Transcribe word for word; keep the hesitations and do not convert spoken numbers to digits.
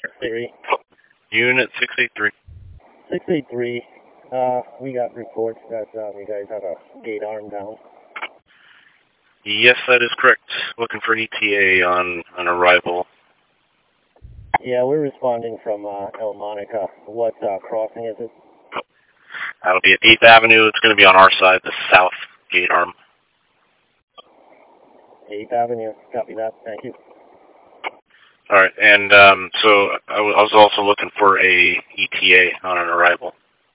Theory. Unit six eight three. six eight three. Uh, we got reports that um, you guys have a gate arm down. Yes, that is correct. Looking for E T A on, on arrival. Yeah, we're responding from uh, El Monica. What uh, crossing is it? That'll be at eighth Avenue. It's going to be on our side, the south gate arm. eighth Avenue. Copy that. Thank you. All right, and um, so I, w- I was also looking for a E T A on an arrival.